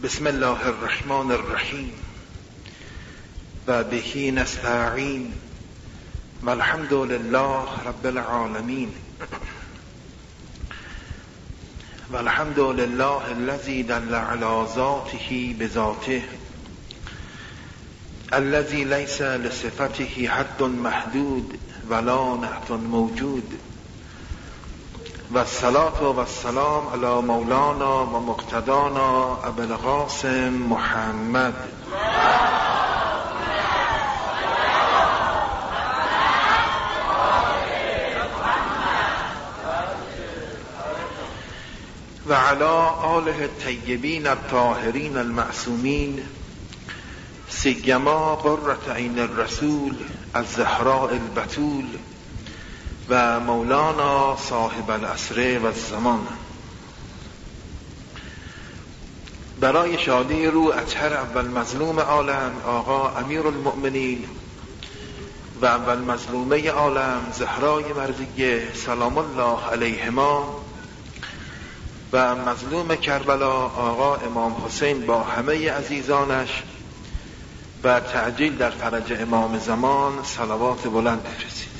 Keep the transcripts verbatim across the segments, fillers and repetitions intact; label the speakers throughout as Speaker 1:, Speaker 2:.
Speaker 1: بسم الله الرحمن الرحیم و بهی نستعین و الحمد لله رب العالمین و الحمد لله الذی دل علی ذاته بذاته الذی لیس لصفته حد محدود ولا نعت موجود و الصلاة و السلام علی مولانا و مقتدانا ابی القاسم محمد و علی آله الطیبین الطاهرین المعصومین سیما قرة عین الرسول الزهراء البتول و مولانا صاحب العصر و الزمان. برای شادی رو اطهر اول مظلوم عالم آقا امیر المؤمنین و اول مظلومه عالم زهرای مرضیه سلام الله علیهما و مظلوم کربلا آقا امام حسین با همه عزیزانش و تعجیل در فرج امام زمان صلوات بلند بفرستید.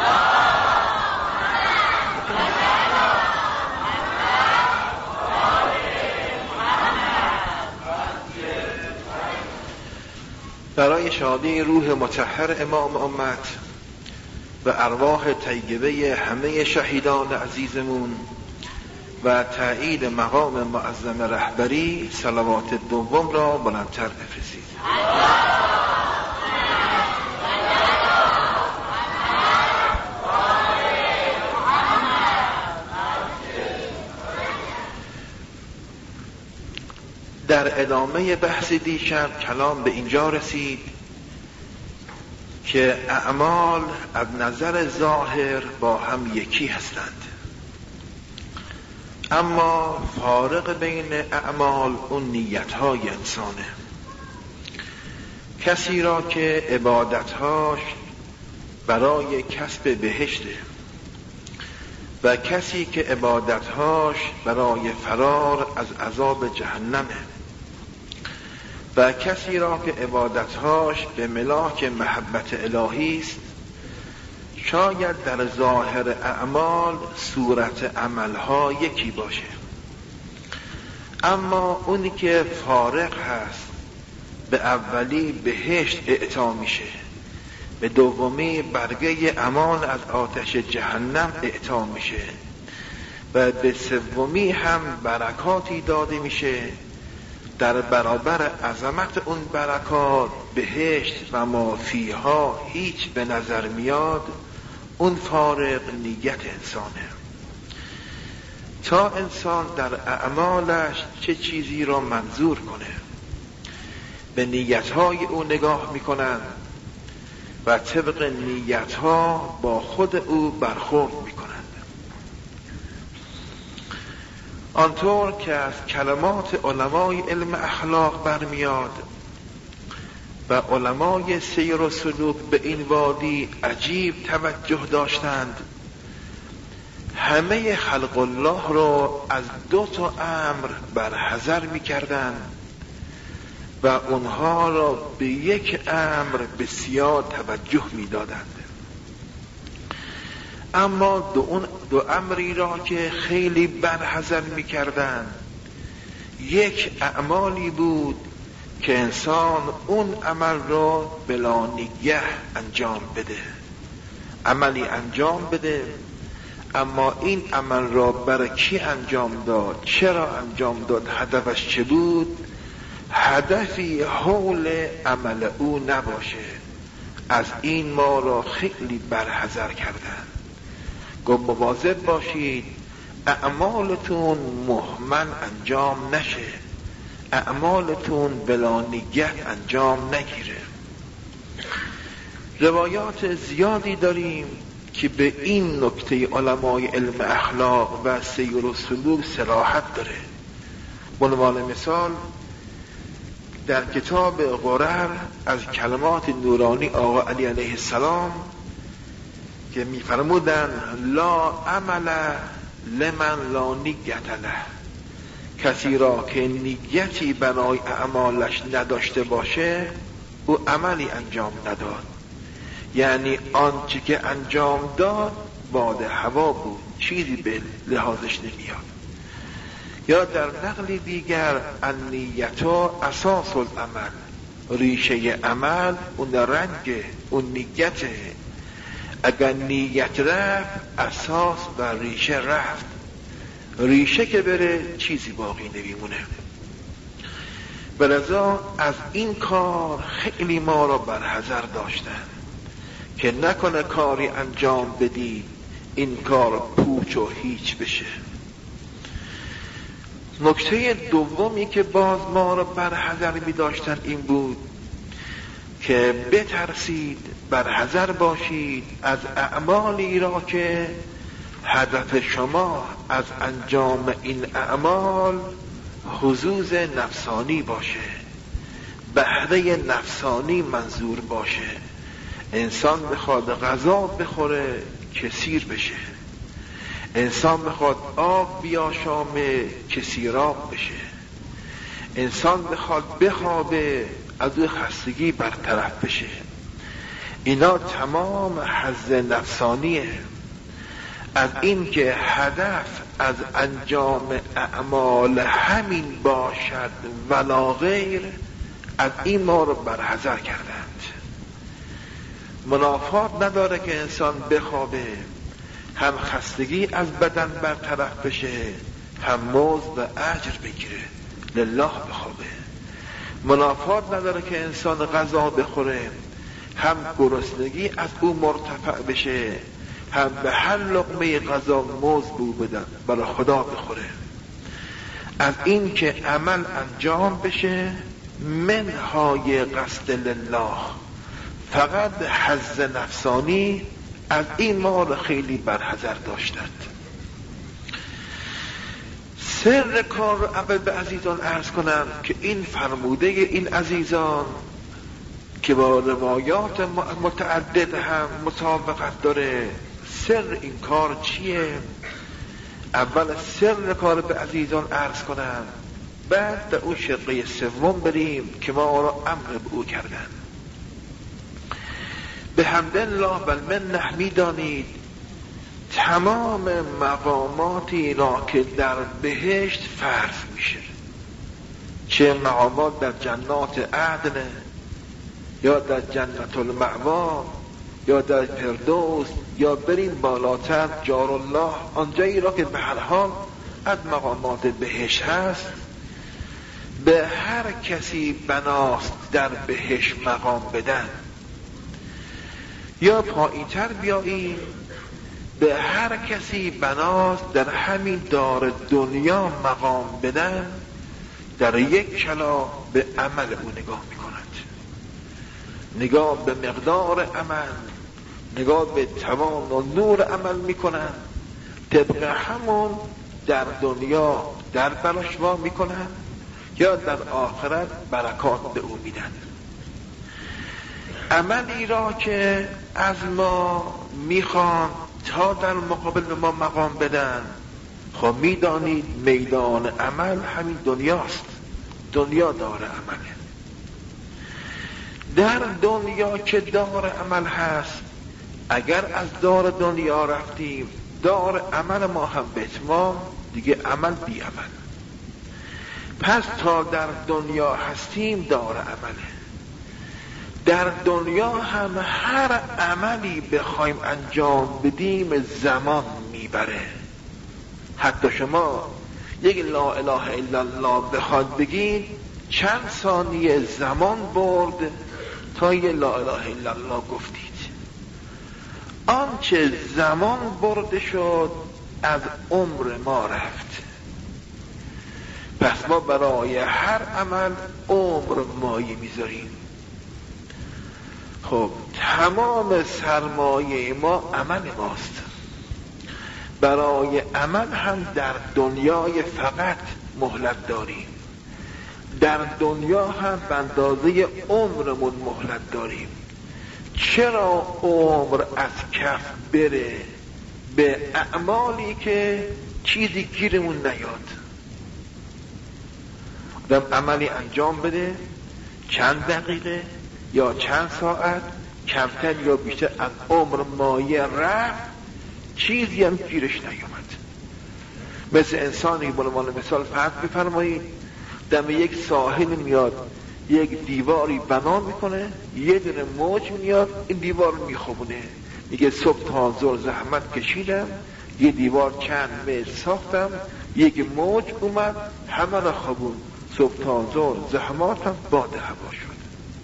Speaker 1: برای شادی روح مطهر امام امت و ارواح طیبه همه شهیدان عزیزمون و تأیید مقام معظم رهبری صلوات دوم را بلندتر بفرستید. در ادامه بحث دیشب کلام به اینجا رسید که اعمال از نظر ظاهر با هم یکی هستند، اما فارق بین اعمال اون نیت‌های انسانه. کسی را که عبادت‌هاش برای کسب بهشته و کسی که عبادت‌هاش برای فرار از عذاب جهنمه و کسی را که عبادت‌هاش به ملاک محبت الهی است، شاید در ظاهر اعمال صورت عملها یکی باشه، اما اونی که فارغ هست به اولی بهشت اعطا میشه، به دومی برگه امان از آتش جهنم اعطا میشه و به سومی هم برکاتی داده میشه. در برابر عظمت اون برکات بهشت و ما فیها هیچ به نظر میاد، اون فارق نیت انسانه. تا انسان در اعمالش چه چیزی را منظور کنه، به نیتهای او نگاه میکنن و طبق نیتها با خود او برخورد میکنند. آنطور که از کلمات علمای علم اخلاق برمیاد و علمای سیر و سلوک به این وادی عجیب توجه داشتند، همه خلق الله را از دو تا امر برحذر می‌کردند و اونها را به یک امر بسیار توجه می‌دادند. اما دو, اون دو امری را که خیلی برحذر می‌کردند، یک اعمالی بود که انسان اون عمل را بلا نگه انجام بده، عملی انجام بده، اما این عمل را برای کی انجام داد، چرا انجام داد، هدفش چه بود، هدفی حول عمل او نباشه. از این ما را خیلی برحذر کردن. گفت مواظب باشید اعمالتون مهمل انجام نشه، اعمالتون بلا نگه انجام نگیره. روایات زیادی داریم که به این نکته علمای علم اخلاق و سیر و سلوک صراحت داره. به عنوان مثال در کتاب غرر از کلمات نورانی آقا علی علیه السلام که می‌فرمودند لا عمل لمن لا نیت له، کسی را که نیتی برای اعمالش نداشته باشه او عملی انجام نداد، یعنی آنچه که انجام داد باد هوا بود، چیزی به لحاظش نمیاد. یا در نقل دیگر النیتو اساس العمل، ریشه عمل اون رنگ اون نیته. اگر نیت رفت اساس و ریشه رفت، ریشه که بره چیزی باقی نمیمونه. ولذا از این کار خیلی ما را برحذر داشتن که نکنه کاری انجام بدی این کار پوچ و هیچ بشه. نکته دومی که باز ما را برحذر می داشتن این بود که بترسید، برحذر باشید از اعمالی را که هدف شما از انجام این اعمال حظوظ نفسانی باشه، بهره نفسانی منظور باشه. انسان بخواد غذا بخوره که سیر بشه، انسان بخواد آب بیاشامه که سیراب بشه، انسان بخواد بخوابه از او خستگی برطرف بشه. اینا تمام حظ نفسانیه. از این که هدف از انجام اعمال همین باشد ولا غیر، از این ما رو برحذر کردند. منافات نداره که انسان بخوابه، هم خستگی از بدن برطرف بشه، هم مزد و اجر بگیره، لله بخوابه. منافات نداره که انسان غذا بخوره، هم گرسنگی از او مرتفع بشه، هم به هر لقمه غذا مزد بو بدن برای خدا بخوره. از این که عمل انجام بشه منهای قصد لله، فقط حظ نفسانی، از این ما رو خیلی برحذر داشتند. سر کار رو اول به عزیزان عرض کنم که این فرموده این عزیزان که با روایات متعدد هم مطابقت داره. سر این کار چیه؟ اول سر کار به عزیزان عرض کنم، بعد به اون شقه سوم بریم که ما را امر به او کردن. به حمدالله و المنه میدانید تمام مقاماتی را که در بهشت فرض میشه، چه مقامات در جنات عدن یا در جنت المأوا یا در فردوس یا برین بالاتر جار الله، آنجایی را که به هر حال از مقامات بهشت هست، به هر کسی بناست در بهشت مقام بدن. یا پایین‌تر بیایی، به هر کسی بناست در همین دار دنیا مقام بدن، در یک کلا به عمل او نگاه میکند، نگاه به مقدار عمل، نگاه به توان و نور عمل میکنن، طبق همون در دنیا در براش وا میکنن یا در آخرت برکات به او میدن. عملی را که از ما میخوان تا در مقابل به ما مقام بدن، خب میدانید میدان عمل همین دنیاست، دنیا دار عمله. در دنیا که دار عمل هست، اگر از دار دنیا رفتیم دار عمل ما هم به اتمام، دیگه عمل بی عمل. پس تا در دنیا هستیم دار عمله. در دنیا هم هر عملی بخوایم انجام بدیم زمان میبره. حتی شما یک لا اله الا الله بخواد بگید چند ثانیه زمان برد تا یک لا اله الا الله گفتید. آنچه زمان برده شد از عمر ما رفت. پس ما برای هر عمل عمر مایه میذاریم. خب تمام سرمایه ما عمل ماست. برای عمل هم در دنیای فقط مهلت داریم، در دنیا هم به اندازه عمرمون مهلت داریم. چرا عمر از کف بره به اعمالی که چیزی گیرمون نیاد؟ دم عملی انجام بده، چند دقیقه یا چند ساعت کمتر یا بیشتر از عمر مایه رفت، چیزی هم گیرش نیومد. مثل انسانی به عنوان مثال فرض بفرمایید دم یک ساحل میاد، یک دیواری بنا میکنه، یه دونه موج میاد این دیوار میخوبونه، میگه صبح تا ظهر زحمت کشیدم، یه دیوار چند متر ساختم، یک موج اومد همه را خوابون، صبح تا ظهر زحماتم باد هوا شد.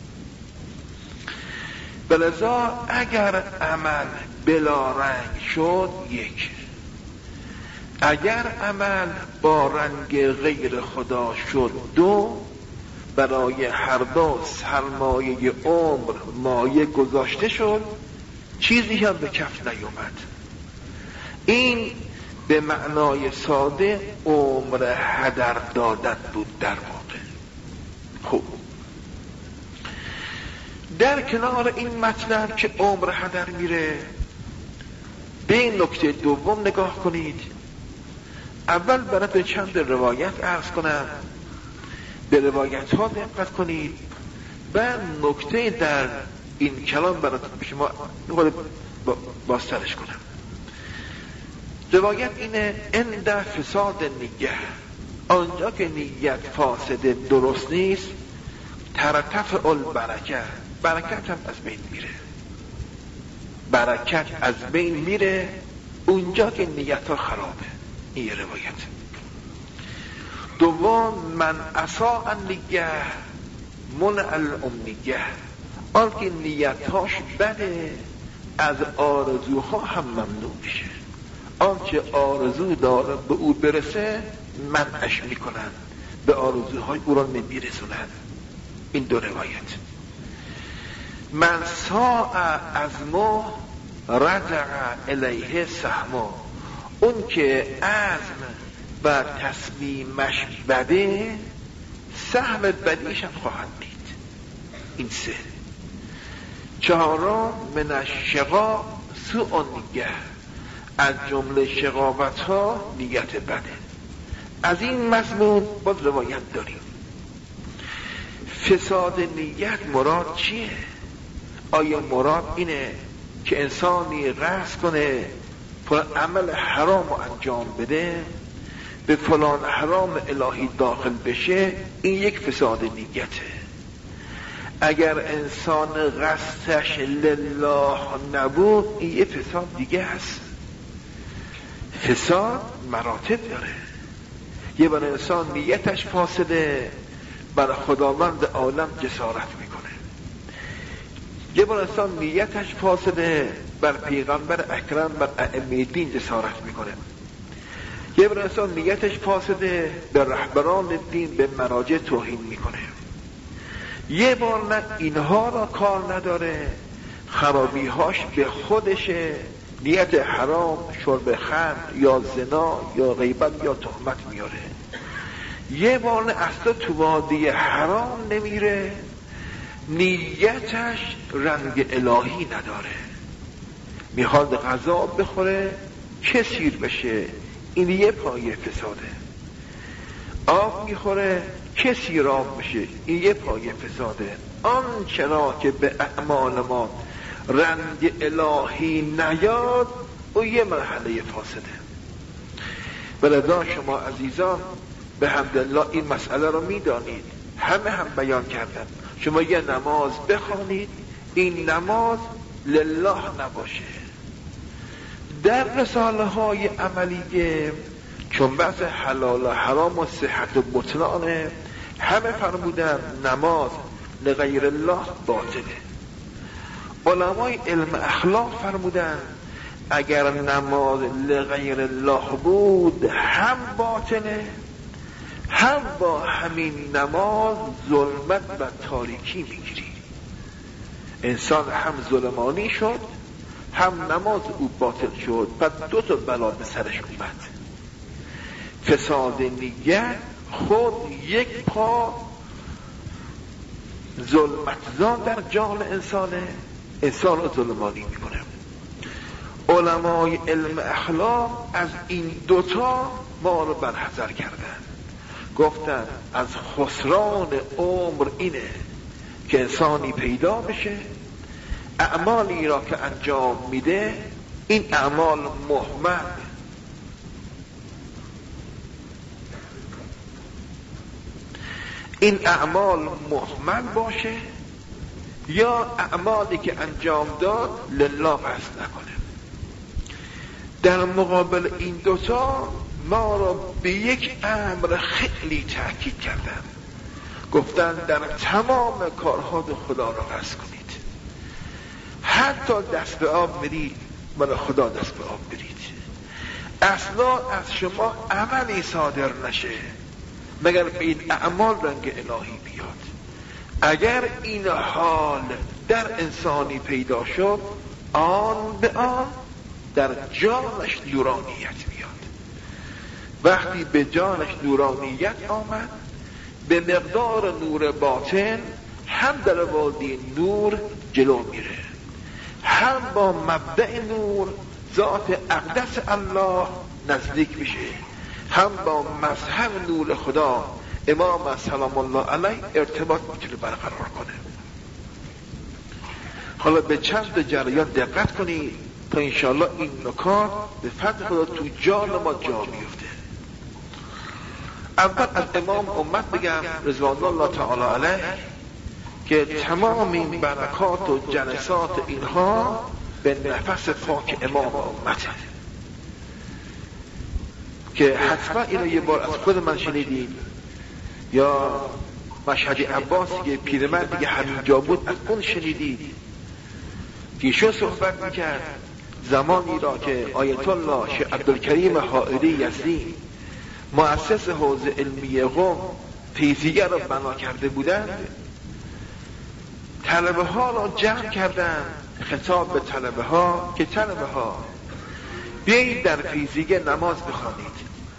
Speaker 1: بلذا اگر عمل بلا رنگ شد یک، اگر عمل با رنگ غیر خدا شد دو، برای هر دو سرمایه عمر مایه گذاشته شد، چیزی هم به کف نیومد. این به معنای ساده عمر هدر دادن بود در واقع. خوب، در کنار این مطلب که عمر هدر میره، به این نکته دوم نگاه کنید. اول برای چند روایت عرض کنم، به روایت ها دقت کنید، بعد نکته در این کلام برای شما باسترش کنم. روایت اینه عند فساد نیه، آنجا که نیت فاسد درست نیست، ترتفع البرکه، برکت هم از بین میره، برکت از بین میره اونجا که نیت ها خرابه. این یه روایت. دوم من اساء النیه منع الامنیه، آن که نیتاش بده از آرزوها هم ممنوع میشه، آنچه آرزو داره به او برسه منعش میکنن، به آرزوهای او را نمیرسونن. این دو روایت. من ساء ازمو رجع الیه سهمو، اون که عزم و تصمیمش بده سهم بدیش هم خواهد دید. این سه. چهارم من الشقا سوء النیه، از جمله شقاوت ها نیت بده. از این مضمون باز روایت داریم. فساد نیت مراد چیه؟ آیا مراد اینه که انسانی قصد کنه عمل حرام رو انجام بده، به فلان حرام الهی داخل بشه؟ این یک فساد نیته. اگر انسان قصدش لله نبود این یک فساد دیگه هست. فساد مراتب داره. یه بار انسان نیتش فاسده، برای خداوند عالم جسارت میکنه. یه بار انسان نیتش فاسده، بر پیغمبر اکرم بر ائمه دین جسارت میکنه. یه بار انسان نیتش فاسده، به رهبران دین به مراجع توهین میکنه. یه بار نه اینها را کار نداره، خرابیهاش به خودشه، نیت حرام، شرب خمر یا زنا یا غیبت یا تهمت میاره. یه بار نه اصلا تو وادی حرام نمیره، نیتش رنگ الهی نداره، میخواد غذا بخوره که سیر بشه، این یه پایه فساده. آب میخوره که سیراب بشه، این یه پایه فساده. آنچنا که به اعمال ما رنگ الهی نیاد او یه مرحله فاسده. ولذا شما عزیزان به حمدالله این مسئله رو میدانید، همه هم بیان کردن. شما یه نماز بخوانید، این نماز لله نباشه. در رساله های عملیه چون بحث حلال و حرام و صحت و بطلانه، همه فرمودن نماز لغیر الله باطله. علمای علم اخلاق فرمودن اگر نماز لغیر الله بود هم باطله، هم با همین نماز ظلمت و تاریکی میگیری. انسان هم ظلمانی شد، هم نماز او باطل شد، پس دو تا بلا به سرش اومد. فساد نیت خود یک پا ظلمتزا در جان انسانه، انسان رو ظلمانی میکنه. علمای علم اخلاق از این دوتا ما رو برحذر کردن. گفتن از خسران عمر اینه که انسانی پیدا بشه اعمالی را که انجام میده این اعمال مهمل، این اعمال مهمل باشه یا اعمالی که انجام داد لله قصد نکنه. در مقابل این دوتا ما را به یک امر خیلی تأکید کردن، گفتن در تمام کارها خدا را قصد کنید، حتی دست به آب برید برای خدا دست به آب برید، اصلا از شما عملی صادر نشه مگر به این اعمال رنگ الهی بیاد. اگر این حال در انسانی پیدا شد آن به آن در جانش نورانیت میاد. وقتی به جانش نورانیت آمد به مقدار نور باطن هم در وادی نور جلو میره، هم با مبدأ نور ذات اقدس الله نزدیک میشه، هم با مظهر نور خدا امام سلام الله علیه ارتباط میتونه برقرار کنه. حالا به چند جریان دقت کنید تا انشاءالله این نکات به فضل خدا تو جان ما جا میفته. اول از امام امت بگم رضوان الله تعالی علیه که تمام این برکات و جلسات اینها به نفس پاک امام امته که حتما اینو یه بار از خود من شنیدید یا مشهد عباس که پیرمرد دیگه همینجا بود از اون شنیدید که ایشون صحبت میکرد زمانی را که آیت الله شیخ عبدالکریم حائری یزدی مؤسس حوزه علمی قم فیزیک را بنا کرده بودند، طلبه ها را جمع کردند، خطاب به طلبه ها که طلبه ها بیایید در فیزیک نماز بخوانید.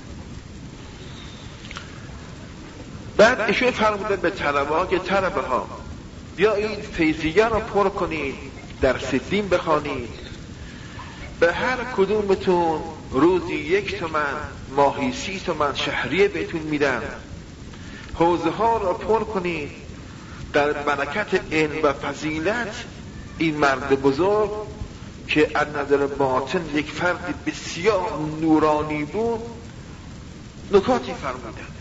Speaker 1: بعد ایشون فرمودن به طلبه ها که طلبه ها بیایید فیزیک را پر کنید، درس دین بخوانید، به هر کدومتون روزی یک تومن ماهی سی تومن شهریه بهتون میدم، حوزه ها را پر کنید. در برکت علم و فضیلت این مرد بزرگ که از نظر باطن یک فرد بسیار نورانی بود نکاتی فرمودند.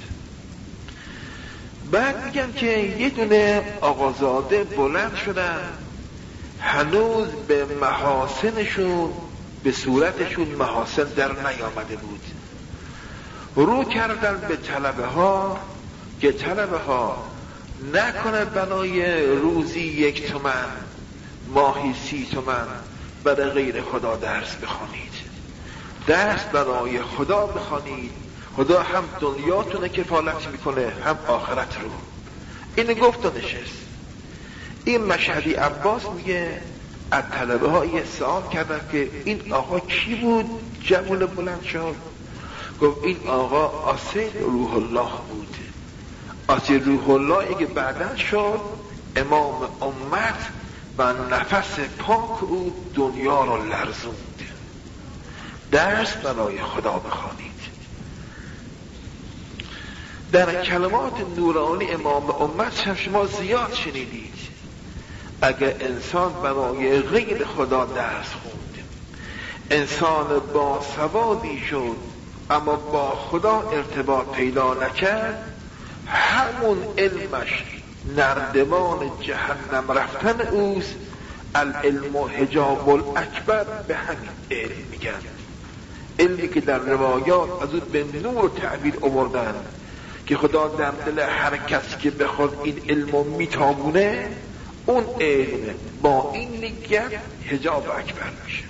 Speaker 1: بعد میگن که یه دونه آقازاده بلند شدن، هنوز به محاسنشون به صورتشون محاسن در نیامده بود، رو کردن به طلبه ها که طلبه ها نکنه بنای روزی یک تومن ماهی سی تومن برای غیر خدا درس بخوانید، درس برای خدا بخوانید، خدا هم دنیاتونه کفالت میکنه هم آخرت رو. این گفت و نشست. این مشهدی عباس میگه از طلبه ها یه سوال کردن که این آقا کی بود جوان بلند شد؟ گفت این آقا آسید روح الله بود. آسید روح الله که بعدن شد امام امت و نفس پاک او دنیا رو لرزوند. درس برای خدا بخوانید. در کلمات نورانی امام امت هم شما زیاد شنیدید. اگر انسان برای غیر خدا درس خوند، انسان با سوادی شد اما با خدا ارتباط پیدا نکرد، همون علمش نردبان جهنم رفتن اوست. العلم حجاب الاکبر به همین علم میگن، علمی که در روایات از اون به نور تعبیر آوردن که خدا در دل هر کسی که بخواد این علمو میتابونه اون علم با این نگه حجاب اکبر میشه.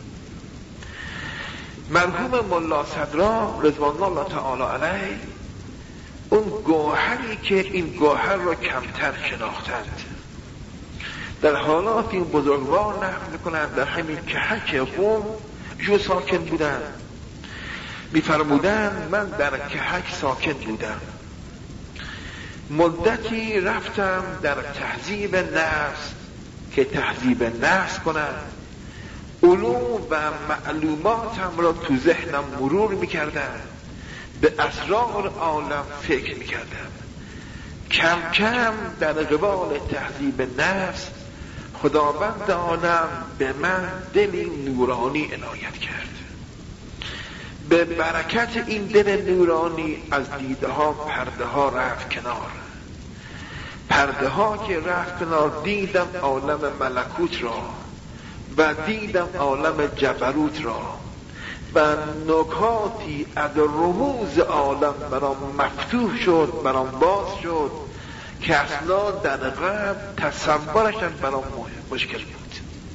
Speaker 1: مرحوم ملا صدرا رضوان الله تعالی علیه اون گوهری که این گوهر را کمتر شناختند در حالات این بزرگوار نقل میکنند در همین کهک قم جو ساکن بودن. میفرمودن من در کهک ساکن بودم، مدتی رفتم در تهذیب نفس که تهذیب نفس کنم، علوم و معلوماتم را تو ذهنم مرور میکردم، به اسرار عالم فکر میکردم. کم کم در قبال تهذیب نفس خداوند عالم به من دلی نورانی عنایت کرد. به برکت این دل نورانی از دیده ها پرده ها رفت کنار. پرده ها که رفت کنار دیدم عالم ملکوت را و دیدم عالم جبروت را و نکاتی از رموز عالم برام مفتوح شد، برام باز شد که اصلا در قبل تصورشم برام مشکل بود.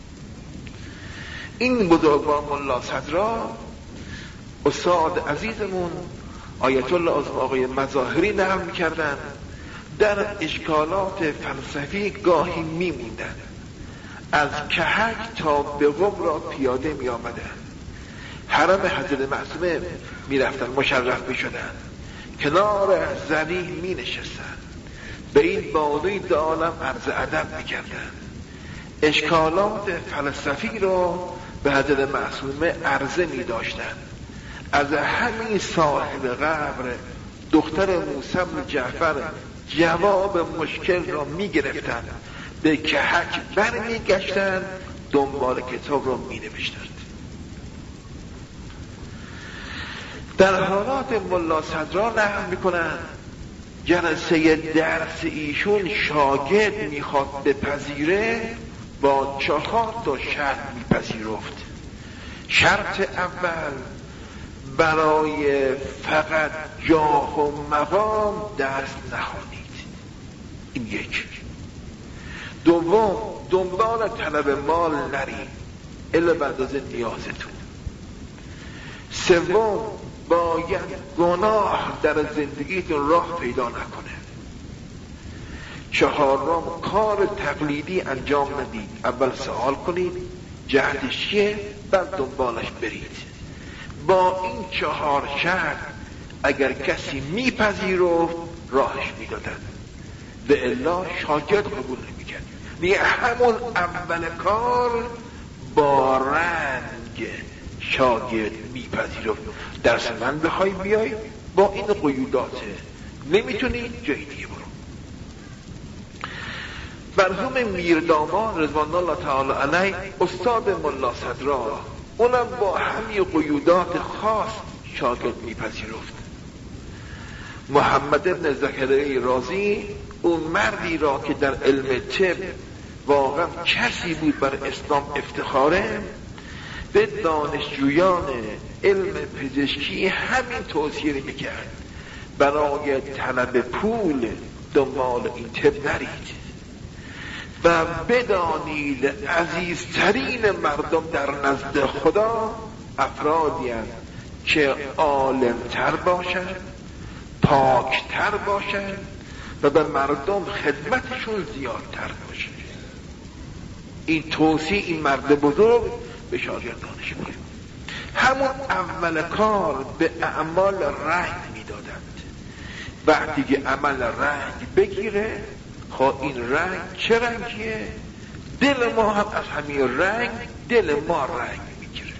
Speaker 1: این بزرگوار ملا صدرا استاد عزیزمون آیت الله عظمی آقای مظاهری نقل می‌کردن، در اشکالات فلسفی گاهی می‌موندن، از کهک تا به قم را پیاده می‌آمدن، حرم حضرت معصومه می‌رفتن، مشرف می‌شدن، کنار زریح می‌نشستن، به این بادوی عالم عرض ادب می‌کردن، اشکالات فلسفی را به حضرت معصومه عرضه می‌داشتن. از همین صاحب قبر دختر موسی بن جعفر جواب مشکل را می گرفتند، به کهک بر می گشتند، دنبال کتاب را می نوشتند. در حالات ملا صدرا نقل می کنند جلسه درس ایشون شاگرد می خواد بپذیره، با چهار تا شرط می پذیرفت. شرط اول، برای فقط جاه و مقام درس نخوانید، این یک. دوم، دنبال طلب مال نرید الا به اندازه نیازتون. سوم، باید گناه در زندگیتون راه پیدا نکنه. چهارم، کار تقلیدی انجام ندید، اول سوال کنید جهتش چیه، بعد دنبالش برید. با این چهار شرط اگر کسی میپذیرفت راهش میدادن، به الا شاگرد قبول نمیکرد. دیگه همون اول کار با رنگ شاگرد میپذیرفت. درس من بخوای بیای با این قیوداته، نمیتونی جای دیگه برو. مرحوم میردامان رضوان الله تعالی علیه استاد ملا صدرا، اونم با همین قیودات خاص شاگرد میپذیرفت. محمد ابن زکریا رازی، اون مردی را که در علم طب واقعا کسی بود بر اسلام افتخاره، به دانشجویان علم پزشکی همین توصیه میکرد، برای طلب پول دنبال این طب نرید و بدانید عزیزترین مردم در نزد خدا افرادی هستند که عالمتر باشند، پاکتر باشند و به مردم خدمتشون زیادتر باشه. این توصیه این مرد بزرگ به شاگردانش بود. همون اول کار به اعمال رنگ میدادند. وقتی که عمل رنگ بگیره، خب این رنگ چه رنگیه؟ دل ما هم از همین رنگ دل ما رنگ میگیره.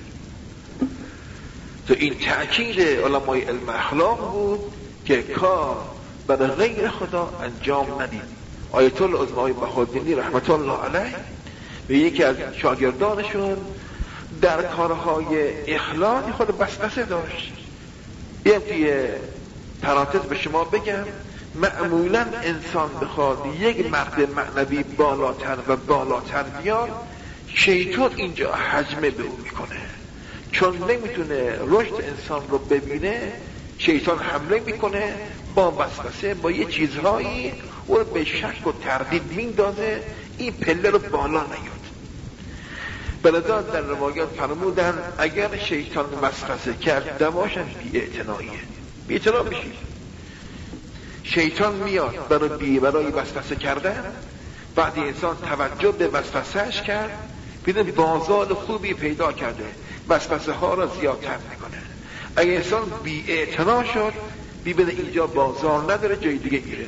Speaker 1: تو این تأکید علمای علم اخلاق بود که کار برای غیر خدا انجام ندید. آیت الله عظمی بهاءالدین رحمت الله علیه به یکی از شاگردانشون در کارهای اخلاقی خود وسوسه داشت. یه توی پرانتز به شما بگم، معمولا انسان بخواد یک مرد معنوی بالاتر و بالاتر بیاد، شیطان اینجا هجمه به او میکنه، چون نمیتونه رشد انسان رو ببینه. شیطان حمله میکنه با وسوسه، با یه چیزهایی او رو به شک و تردید میندازه، این پله رو بالا نیاد. بلذا در روایات فرمودن اگر شیطان وسوسه کرد دواشم بی اعتناییه، بی اعتنا بشید. شیطان میاد برای بی برای وسوسه کردن، بعد انسان توجه به وسوسهش کرد، ببین بازار خوبی پیدا کرده، وسوسه ها را زیادتر میکنه. اگه انسان بی اعتنا شد، ببینه اینجا بازار نداره، جای دیگه میره.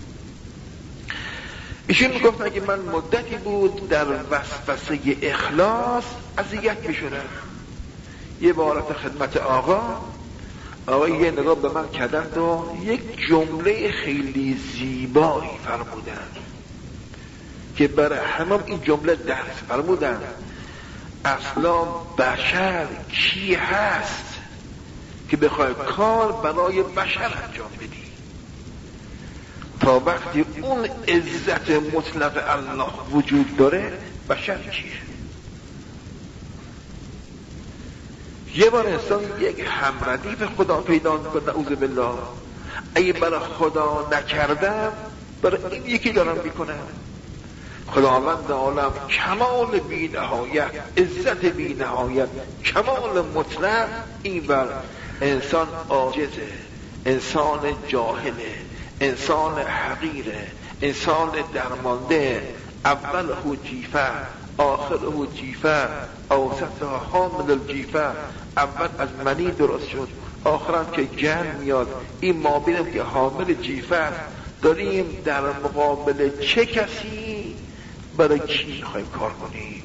Speaker 1: ایشون میگفتن که من مدتی بود در وسوسه اخلاص اذیت میشدم. یه بار رفتم خدمت آقا، آقا یه نگاه به من کردند و یک جمله خیلی زیبایی فرمودند که برای همه این جمله درس فرمودند: اصلا بشر کی هست که بخوای کار برای بشر انجام بدی؟ تا وقتی اون عزت مطلق الله وجود داره، بشر کیه؟ یه بار انسان یک همردیف خدا پیدا میکنه، نعوذ بالله. اگه برای خدا نکردم، برای این یکی دارم میکنم. خداوند عالم کمال بی نهایت، عزت بی نهایت، کمال مطلق، این بر انسان عاجزه، انسان جاهله، انسان حقیره، انسان درمانده. اوله جیفه، آخره جیفه، اوسطها حامل الجیفه. اول از منی درست شد، آخرم که جن میاد. این ما بینم که حامل جیفه است. داریم در مقابل چه کسی، برای کی میخوایم کار کنیم؟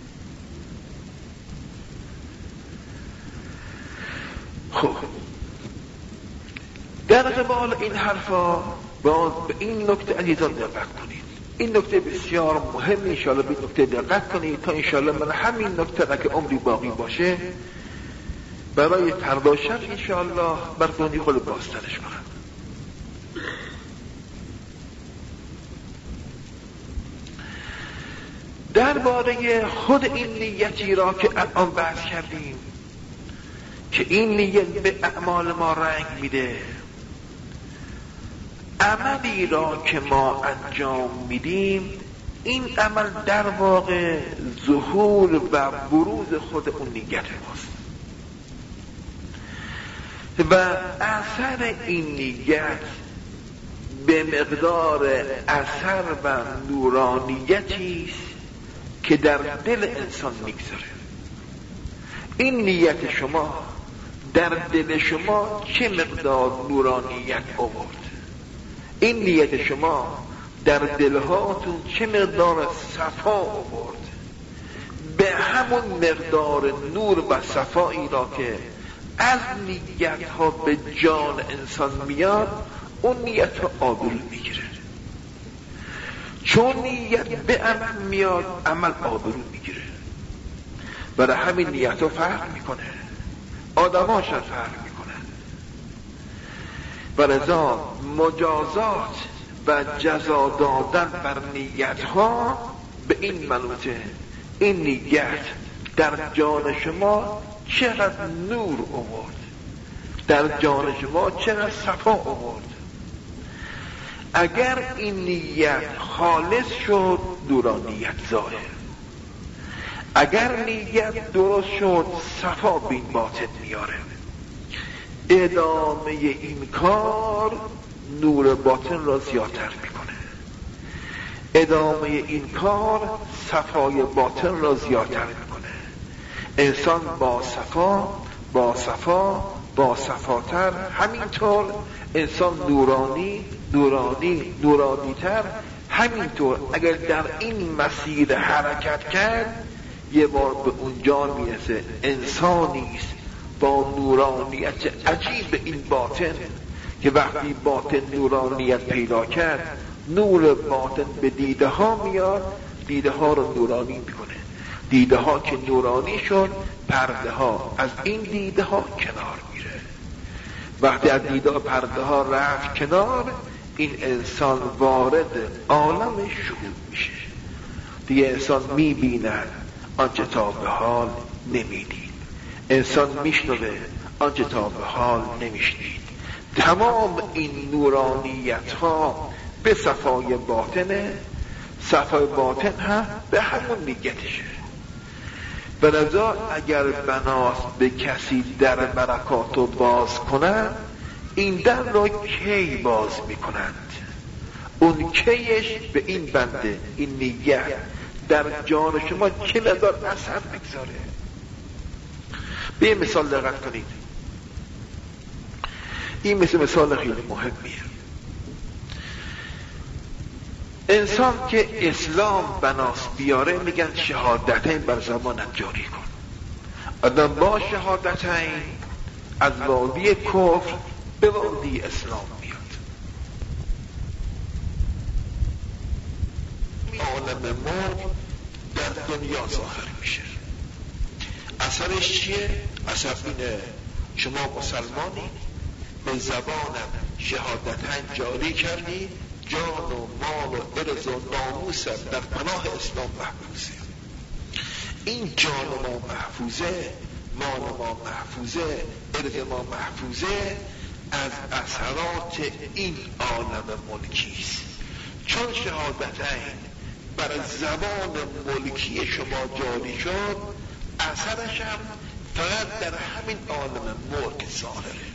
Speaker 1: خب در قبال این حرفا باز به این نکته عزیزان دقت کنید. این نکته بسیار مهم، انشاءالله به این نکته دقت کنید تا انشاءالله من همین نکته را که عمری باقی باشه برای فردا شب انشاءالله براتون خود بازترش کنم. درباره خود این نیتی را که الان بحث کردیم که این نیت به اعمال ما رنگ میده، عملی را که ما انجام میدیم، این عمل در واقع ظهور و بروز خود اون نیت ماست و اثر این نیت به مقدار اثر و نورانیتی است که در دل انسان میگذاره. این نیت شما در دل شما چه مقدار نورانیت آورد؟ این نیت شما در دلهاتون چه مقدار صفا آورد؟ به همون مقدار نور و صفایی را که از نیت ها به جان انسان میاد، اون نیت ها آبرو میگیره. چون نیت به عمل میاد، عمل آبرو میگیره. برای همین نیت ها فرق میکنه، آدم ها شد فرق میکنه. ولذا مجازات و جزا دادن بر نیت ها به این منوطه. این نیت در جان شما چقدر نور آورد، در جان شما چقدر صفا آورد. اگر این نیت خالص شد، نورانیت ظاهر. اگر نیت درست شد، صفا بین باطن میاره. ادامه این کار نور باطن را زیادتر میکنه. ادامه این کار صفای باطن را زیادتر میکنه. انسان با صفا با صفا با صفاتر، همینطور انسان نورانی نورانی نورانیتر. همینطور اگر در این مسیر حرکت کرد، یه بار به اونجا میرسه انسانی است با نورانیت عجیب این باطن که وقتی باطن نورانیت پیدا کرد، نور باطن به دیده ها میاد، دیده ها رو نورانی میکنه. دیده ها که نورانی شد، پرده ها از این دیده ها کنار میره. وقتی از دیده ها پرده ها رفت کنار، این انسان وارد عالم شهود میشه. دیگه انسان میبیند آنچه تا به حال نمیدید. انسان میشنوه آنچه تا به حال نمیشنید. تمام این نورانیت ها به صفای باطنه، صفای باطن هم به همون نیتشه. به نظر اگر بناست به کسی در برکاتو باز کنند، این در را کی باز میکنند؟ اون کیش به این بنده، این نیت در جان شما چه مقدار اثر بگذاره. به این مثال دقت کنید. این مثل مثال خیلی مهمیه. انسان که اسلام بناس بیاره، میگن شهادتین بر زبانت جاری کن. آدم با شهادتین از وادی کفر به وادی اسلام میاد. عالم مرد در دنیا ظاهر میشه. اثرش چیه؟ اثر اینه شما مسلمانی به زبانم شهادتن جاری کردی، جان و مال و عرض و ناموسم در پناه اسلام محفوظه. این جان ما محفوظه، مال ما محفوظه، عرض ما محفوظه از اثرات این عالم ملکیست. چون شهادتین بر زبان ملکی شما جاری شد، اثرش هم فقط در همین عالم ملک ظاهره.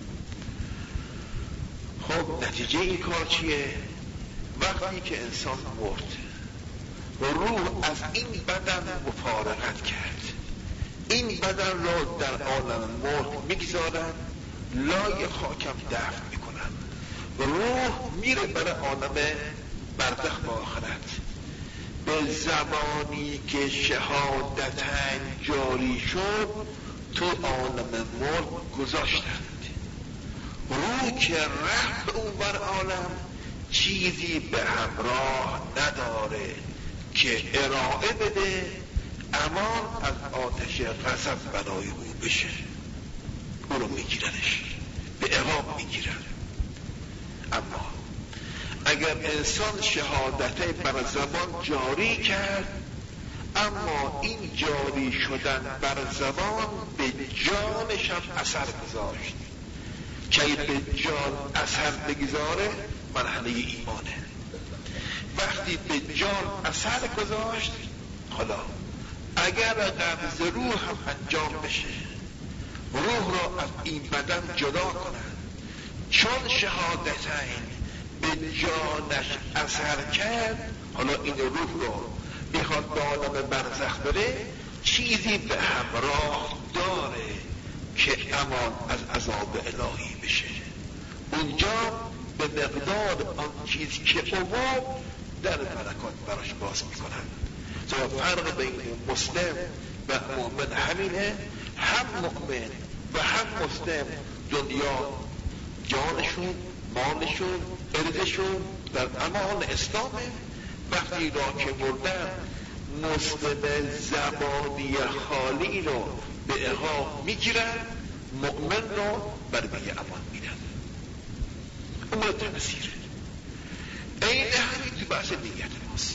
Speaker 1: خب نتیجه این کار چیه؟ وقتی که انسان مرد و روح از این بدن مفارقت کرد، این بدن را در عالم مرد میگذارن، لای خاکم دفن میکنن و روح میره برای عالم برزخ و آخرت. به زمانی که شهادتن جاری شد تو عالم مرد گذاشتند. روح که رفت اون بر عالم چیزی به همراه نداره که ارائه بده امان از آتش غضب برای او بشه. او رو میگیرنش، به عقاب میگیرن. اما اگر انسان شهادته بر زبان جاری کرد، اما این جاری شدن بر زبان به جانش هم اثر گذاشت. که به جان اثر بگذاره مرحله ایمانه. وقتی به جان اثر گذاشت، حالا اگر قبض روح هم انجام بشه، روح را از این بدن جدا کنن، چون شهادتین به جانش اثر کرد، حالا این روح را بخواد به عالم برزخ بره، چیزی به همراه داره که امان از عذاب الهی بشه. اونجا به مقدار آن چیزی که اومد در ملکات براش باز میکنن. تو فرق بین مسلم و مؤمن همینه، هم مؤمن و هم مسلم دنیا جانشون، مالشون، عرضشون در امان اسلامه. وقتی را که مردن مسلم زبانی خالی رو به عقاب میگیرن، مؤمن رو بر بی امان میدن. اون رو تنصیره. این همین تو بحث نیت ماست.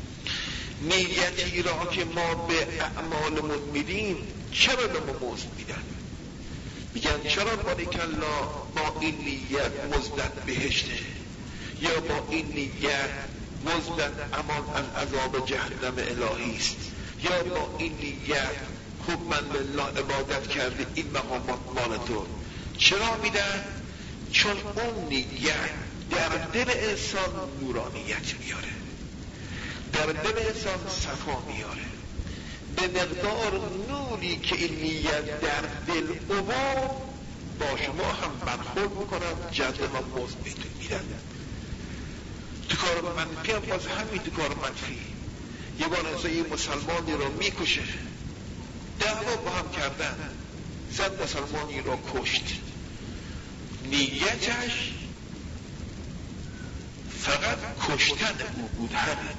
Speaker 1: نیتی را که ما به اعمالمون میدیم چرا به ما مزد میدن؟ میگن چرا باریکالله با این نیت مزدت بهشته، یا با این نیت مزدت امان از عذاب جهنم الهی است، یا با این نیت خوب من لله عبادت کرده این مقامات مال تو. چرا میدن؟ چون اون نیت در دل انسان نورانیت میاره، در دل انسان صفا میاره. به مقدار نوری که این نیت در دل اومد با شما هم برخورد میکنن، جزء و مزد بهتون میدن. تو کار منفی هم باز همین تو کار منفی. یه بار انسان یه مسلمانی رو میکشه، دعوا با هم کردن، زد مسلمانی رو کشت، نیتش فقط کشتن او بود. همین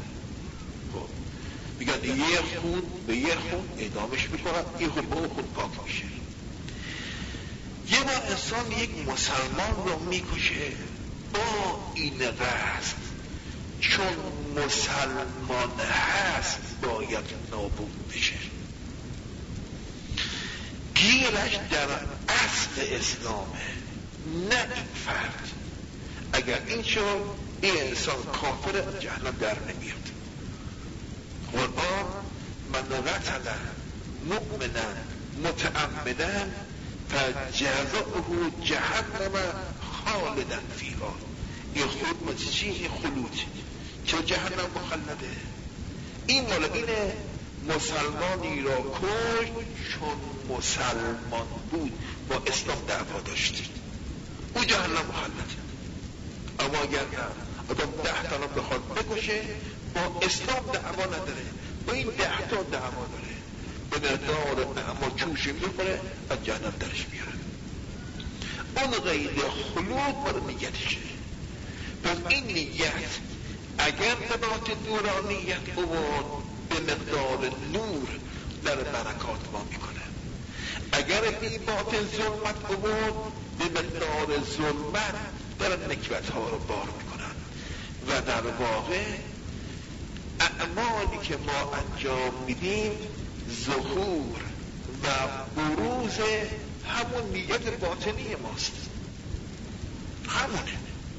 Speaker 1: میگن یه خون به یه خون اعدامش میکنن، این خون به اون خون پاک میشه. یه بار انسان یک مسلمان رو میکشه با این قصد، چون مسلمان هست باید نابود بشه. گیرش در اصل اسلامه، نه این فرد. اگر این شد این انسان کافر از جهنم در نمیاد. قرآن من قتل مؤمنا متعمدا فجزاؤه جهنم خالدا فیها. این خود متچی این خلود که جهنم مخلده. این مال اینه مسلمانی را کشت چون مسلمان بود، با اسلام دعوا داشت، او جهنم مخلده. اما اگر آدم ده تا بخواد بکشه با اسلام دعوا نداره، با این ده تا دعوا داره، به مقدار اما چوشی میخوره از جهنم درش میاره. اون قید خلود بر نیتشه. پس این نیت اگر ذات نورانیت بود به مقدار نور در برکات ما میکنه، اگر بی باطن ظلمت بود به مقدار ظلمت در نکبت ها رو بار میکنن و در واقع اعمالی که ما انجام میدیم ظهور و بروز همون نیت باطنی ماست. همونه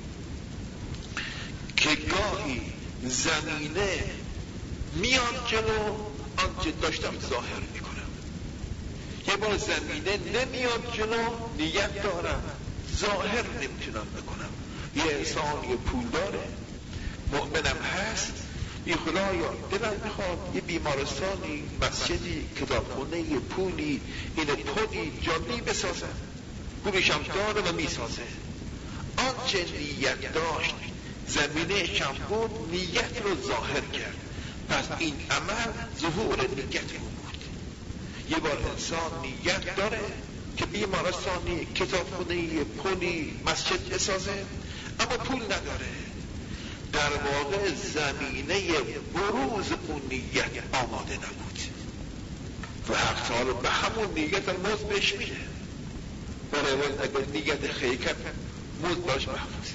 Speaker 1: که گاهی زمینه میاد جلو آنچه داشتم ظاهر میکنم، یه بار زمینه نمیاد جلو نیت دارم ظاهر نمیتونم بکنم. یه انسان یه پول داره مؤمنم هست، بی خدایا دلم میخواد یه بیمارستانی، مسجدی، کتابخونه، یه پولی، این پولی جادی بسازم، پولشم داره و میسازه. آنچه نیت داشت زمینه شم بود نیت رو ظاهر کرد، پس این عمل ظهور نیت بود. یه بار انسان نیت داره که بیمارستانی، کتابخونه، پولی، مسجد بسازه اما پول نداره، در واقع زمینه بروز اون نیت آماده نبود و حق تعالی به همون نیت موز بهش میده. برای اگر نیت خیلی کرد موز باش محفوظه.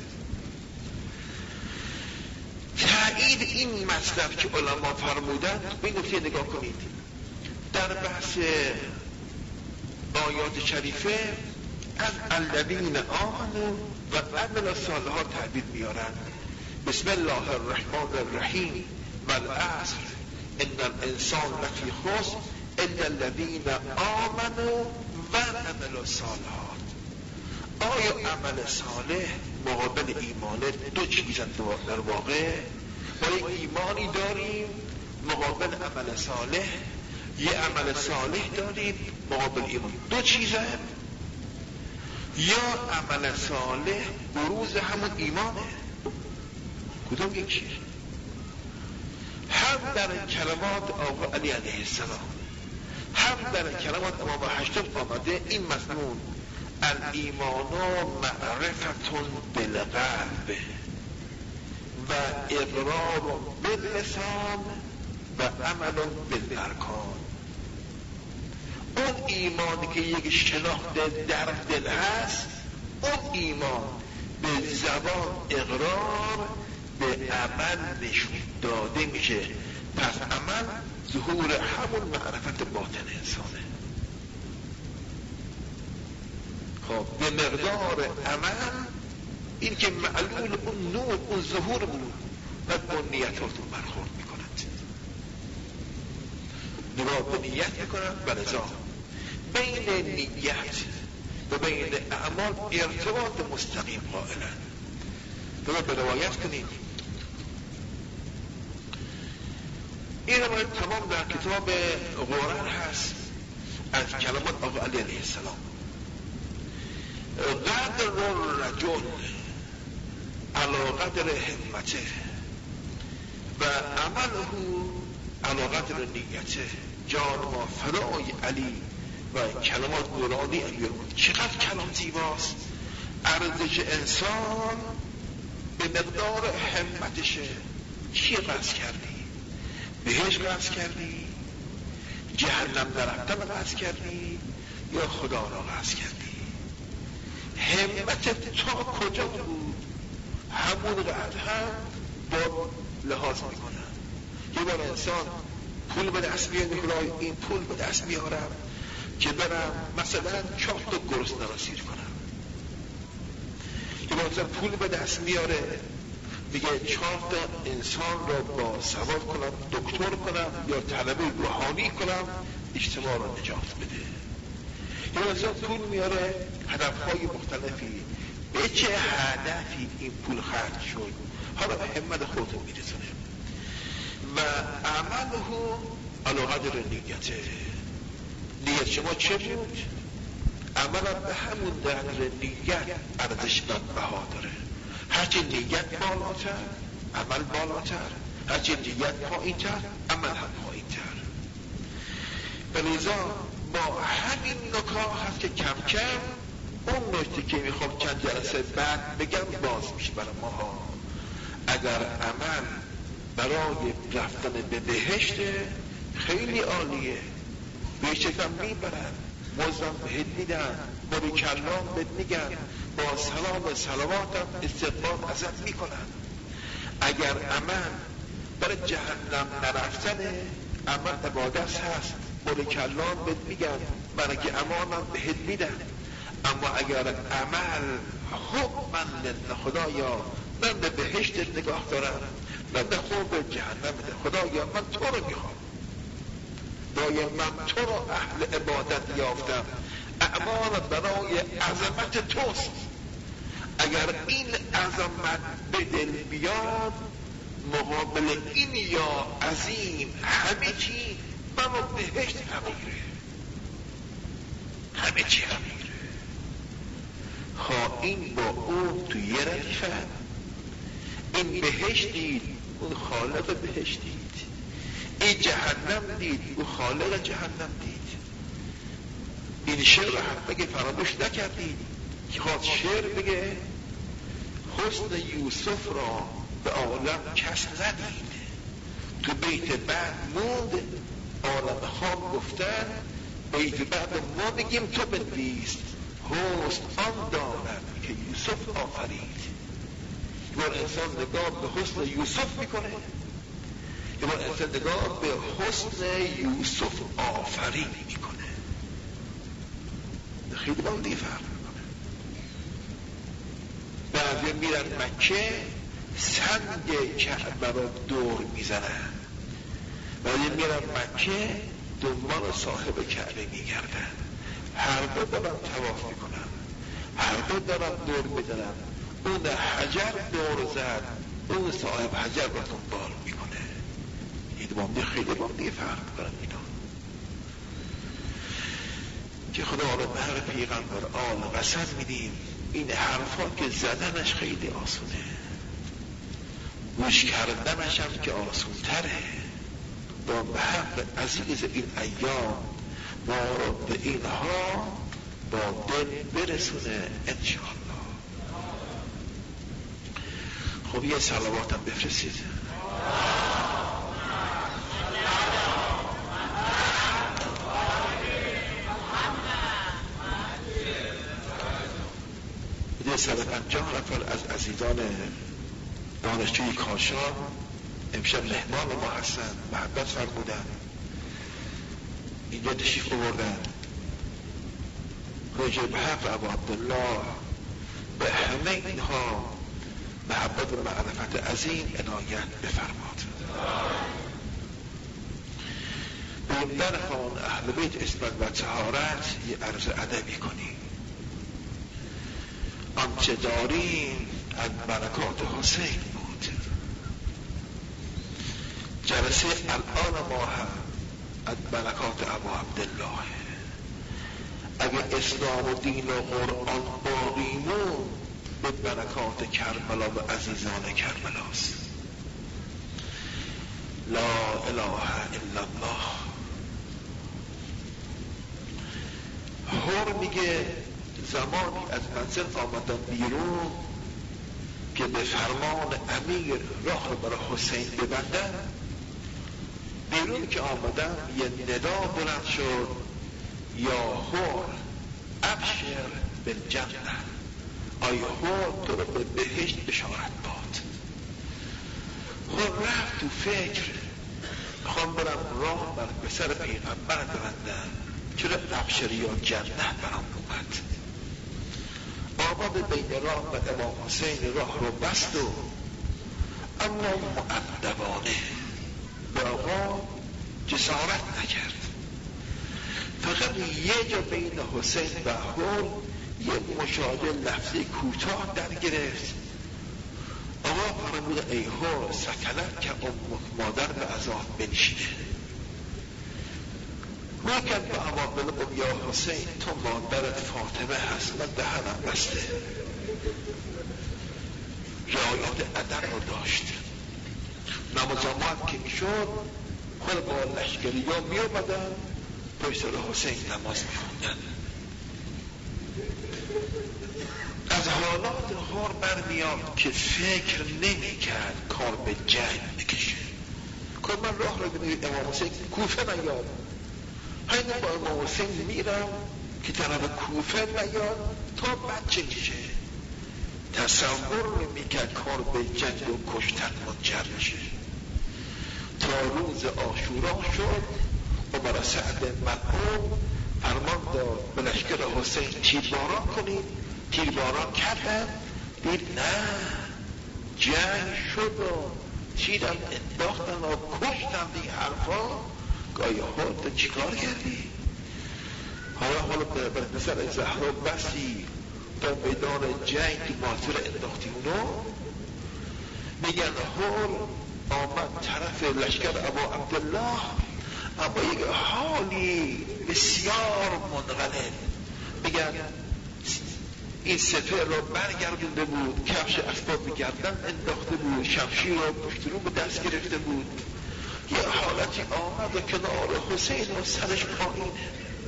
Speaker 1: تایید این مطلب که علما فرمودن به این نکته نگاه کنید. در بحث آیات شریفه از الذین آمنوا و عملوا الصالحات تعبیر میارن. بسم الله الرحمن الرحیم و العصر ان الانسان لفی خسر الا الذین آمنوا و عملوا الصالحات. آیا عمل صالح مقابل ایمان دو چیزن در واقع؟ ما ایمانی داریم مقابل عمل صالح، یه عمل صالح داریم مقابل ایمان. دو چیزه، یا عمل صالح بروز همون ایمانه، کدوم یکیه؟ هم در کلمات آقا علی علیه السلام هم در کلمات امام هشتم آمده این مضمون الایمان معرفتون بالقلب و اقرار باللسان و عمل بالارکان. اون ایمانی که یک شناخت در دل هست، اون ایمان به زبان اقرار به عمل نشون داده میشه. پس عمل ظهور همون معرفت باطن انسانه. خب به مقدار عمل این که معلول اون نور اون ظهور بود و با نیتاتون برخورد میکنند، نگاه به نیت میکنند و لذا بین نیت و بین اعمال ارتباط مستقیم قائلند. تو به روایت کنید این روایت تمام در کتاب غرر هست از کلمات آقا علی علیه السلام. قدر الرجل علی قدر همته و عمله علی قدر نیته. جان ما فدای علی و کلمات نورانی علی. چقدر کلام زیباست. ارزش انسان به مقدار همتشه. چی قصد کردی؟ بهش قصد کردی؟ جهنم نرفتن قصد کردی؟ یا خدا را قصد کردی؟ همتت تا کجا بود؟ همون قدر هم با لحاظ میکنن. یه بار انسان پول به دست بیاره، خدای این پول به دست بیارم که برم مثلا چهار تا گرسنه را سیر کنم. یه بار انسان پول به دست میاره میگه چهار تا انسان را با سواد کنم، دکتر کنم یا طلبه روحانی کنم اجتماع را نجات بده. یه بار انسان پول میاره هدفهای مختلفی، به چه هدفی این پول خرج شد حالا به همت خودتون میرسونه. و عمله علی قدر نیته. نیت شما چه بود؟ عمل به همون در نیت ارزشمند بها داره. هرچی نیت بالاتر عمل بالاتر، هرچی نیت پایین‌تر عمل هم پایین‌تر. بلذا با همین نکات هست که کم کم اون نکته که میخوام چند جلسه بعد بگم باز میشه برای ما ها. اگر عمل برای رفتن به بهشت خیلی عالیه، بهشت هم میبرن، مزدم بهت میدن، باری کلام بهت میگن، با سلام و سلامات هم استقبال ازت میکنن. اگر عمل برای جهنم نرفتنه، عمل عبادت هست، باری کلام بهت میگن، برای امان هم بهت میدن. اما اگر عمل خوب من لله، خدایا من به بهشت نگاه دارم، من به خوب جهنم ده، خدایا من تو رو میخوام، خدایا من تو رو اهل عبادت یافتم، اعمال برای عظمت توست. اگر این عظمت به دل بیاد، مقابل این یا عظیم همه چی منو بهشت حقیره، همه چی حقیره. خواه این با اون تو یه ردیفه، این بهشت دید اون خالق بهشت دید، این جهنم دید اون خالق جهنم دید. این شعر رو هم بگه فراموش نکردید که خواست شعر بگه حسن یوسف را به عالم کس ندید، تو بیت بعد موند عالم خام گفتن، بیت بعد ما بگیم تو بنویس حسن آن دارد که یوسف آفرید. یه بار انسان نگاه به حسن یوسف میکنه، یه بار انسان نگاه به حسن یوسف آفرید میکنه، خیلی با دیگه فرق میکنه. بعضی میرن مکه سنگ کعبه رو دور میزنن، بعضی میرن مکه دنبال صاحب کعبه میگردن، هر دو دارن طواف میکنن، هر دو دارن دور میزنن، اون حجر دور زد، اون صاحب حجر رو دنبال میکنه. این با هم خیلی با هم دیگه فرق میکنن. اینا که خدا رو به هر پیغمبر آل قسم میدیم، این حرفا که زدنش خیلی آسونه، گوش کردنش هم که آسون تره. با به حق عزیز این ایام ما رو به اینها با دل برسونه انشاءالله. خب یه صلواتم بفرستید. یه صد پنجاه نفر از عزیزان دانشجوی کاشان امشب مهمان ما هستن، محبت فرمودن اینجا تشریف آوردن. رجب به حق ابو عبدالله به همه اینها محبت و معرفت عظیم عنایت بفرماد. به درخوان اهل بیت عصمت و طهارت یه عرض ادبی کنیم. آنچه داریم از برکات حسین بود. جلسه الان ما هم از برکات ابو عبدالله. اگر اسلام و دین و قرآن باقیمون به برکات کربلا و عزیزان کربلاست. لا اله الا الله. هر میگه زمانی از منزل آمدن بیرون که به فرمان امیر راه برای حسین ببندن. بیرون که آمدن یه ندا بلند شد، یا هر ابشر بالجنه، آیا هر تو رو به بهشت بشارت باد. هر رفت تو فکر، میخوام برم راه بر به سر پیغمبر ببندم، چرا ابشر یا جنه برام اومد. آمد بین راه و امام حسین راه رو بست و اما مؤدبانه به آقا جسارت نکرد. فقط یه جا بین حسین و هر یه مشاهده لفظی کوتاه در گرفت. آقا فرمود ای هر سکنت که امک، مادر به عذاب بنشینه. ما کرد به عوامل بگم یا حسین تو مادرت فاطمه هست، من دهنم بسته. رعایت ادب رو داشت. نمازامات که میشد خود با لشکری ها می آمدن پشت سر حسین نماز می خوندن. حالات هر برمیاد که فکر نمی کرد کار به جنگ بکشه. که من راه رو ببینید امام حسین کوفه نیاد، همین با امام حسین میرم که طرف کوفه نیاد تا بچه میشه. تصور نمی کرد کار به جنگ و کشتن منجر میشه. تا روز عاشورا شد عمر سعد مرحوم فرمان داد به لشکر حسین تیرباران کنید. تیرباران کردن، دید نه جنگ شد و تیرم انداختن و کشتن این حرفا. گاهی ها تو چی کار کردی؟ حالا حالا بر پسر زهرا بسی تا میدان جنگ تو ماتر انداختی اونو. میگن هر آمد طرف لشکر ابا عبدالله اما یک حالی بسیار منقلب. میگن این سپر را برگردونده بود، کفش اسباب گردن انداخته بود، شمشیر را پشت رو به دست گرفته بود. یه حالتی آمد و کنار حسین و سرش پایینه.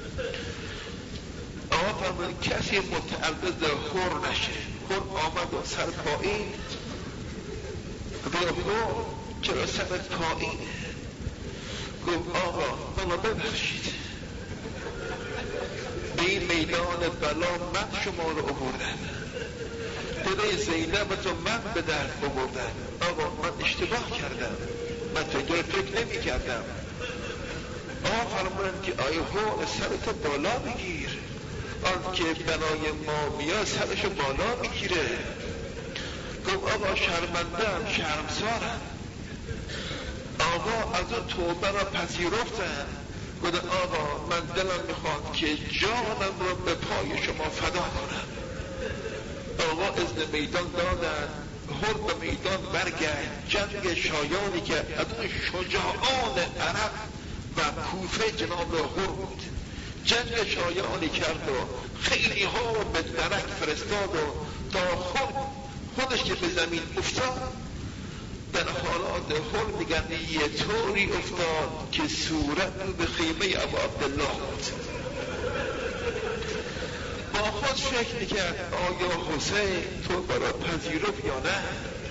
Speaker 1: آقا فرمود کسی متعرض هر نشه. هر آمد و سر پایین. بگه هر چرا سرت پایینه؟ گفت آقا منو ببخشید، به این میدان بلا من شما رو آوردم، دل زینب تو من به درد آوردم. آقا من اشتباه کردم، من تو دور فکر نمی کردم. آقا فرمودن که آیا هو سرت بالا بگیر، آن که بنای ما میاد سرشو بالا میگیره. گفت آقا شرمندم، شرمسارم. آقا از اون توبه را پذیرفتن. گفت آقا من دلم میخواد که جانم رو به پای شما فدا کنم. آقا اذن میدان دادن. هر به میدان برگشت. جنگ شایانی که از اون شجاعان عرب و کوفه جناب هر بود. جنگ شایانی کرد و خیلی ها رو به درک فرستاد و تا خود خودش که به زمین افتاد. در حالات هر میگن یه طوری افتاد که صورت رو به خیمه ابو عبدالله بود. با خود فکر میکرد آیا حسین تو برا پذیرفت یا نه؟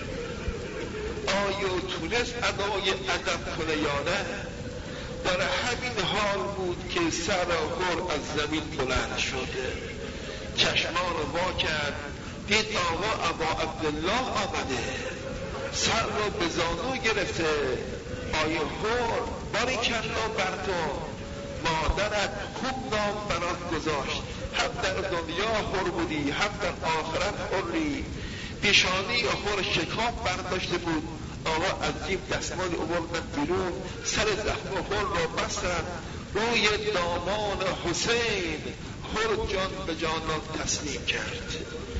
Speaker 1: آیا تونست ادای ادب کنه یا نه؟ در همین حال بود که سر هر از زمین بلند شده. چشمان رو وا کرد، دید آقا ابا عبدالله آمده، سر رو به زانو گرفته. آیا هر باری کلا بر تو، مادرت خوب نام برات گذاشت، هم در دنیا هر بودی هم در آخرت هری. پیشانی هر شکاف برداشته بود. آقا از جیب دستمال آوردن بیرون، سر زخم هر را بستن روی دامان حسین. هر جان به جانان تسلیم کرد.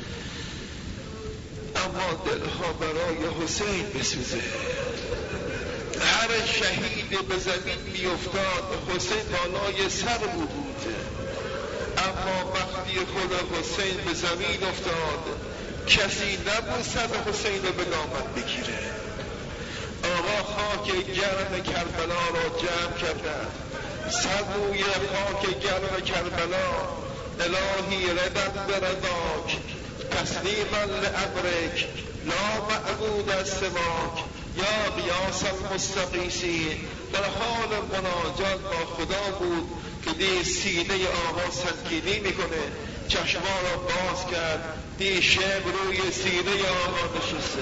Speaker 1: اما دلها برای حسین بسوزه. هر شهید به زمین می افتاد حسین بالای سر بود. اما وقتی خود حسین به زمین افتاد کسی نبود سر حسین رو به دامن بگیره. آقا خاک گرم کربلا را جمع کردن، سر روی خاک گرم کربلا. الهی ردت برداک تسلیما لامرک لا معبود از سواک یا قیاس المستقیسین. در حال مناجات با خدا بود که دید سینه آقا سنگینی میکنه. چشما را باز کرد، دید شب روی سینه آقا نشسته.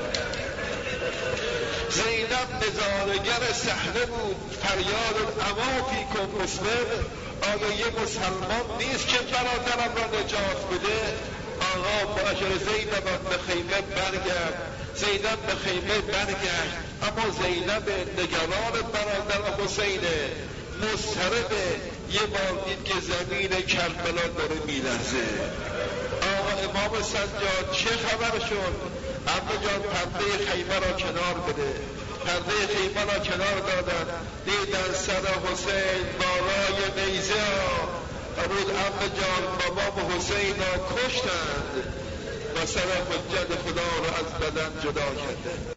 Speaker 1: زینب نظارگر صحنه بود. فریاد الاما فیکم مسلم. آیا یه مسلمان نیست که برادرم را نجات بده؟ آقا با اجر زینب به خیمه برگرد. زینب به خیمه برگشت، اما زینب نگران برادر حسینه، مضطربه. یه بار دید که زمین کربلا داره میلرزه. آقا امام سجاد چه خبر شد؟ عمو جان پرده خیمه را کنار بده. پرده خیمه را کنار دادن، دیدن سر حسین بالای نیزه بود. عمو جان بابا حسین را کشتند و سر حجت خدا را از بدن جدا کرده.